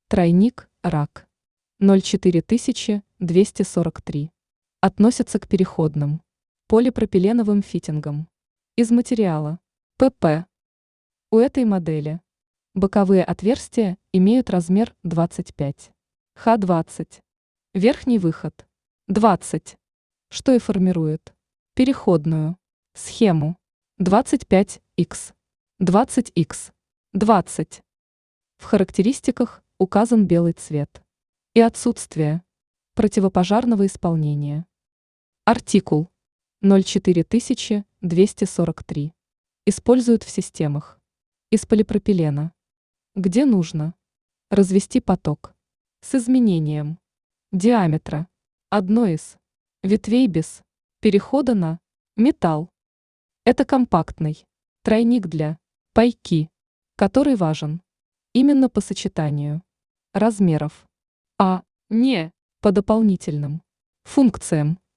Тройник «Рак» 04243. Относится к переходным полипропиленовым фитингам из материала ПП. У этой модели боковые отверстия имеют размер 25 Х20, верхний выход 20, что и формирует переходную схему 25Х, 20Х, 20. В характеристиках указан белый цвет и отсутствие противопожарного исполнения. Артикул 04243 используют в системах из полипропилена, где нужно развести поток с изменением диаметра одной из ветвей без перехода на металл. Это компактный тройник для пайки, который важен именно по сочетанию размеров, а не по дополнительным функциям.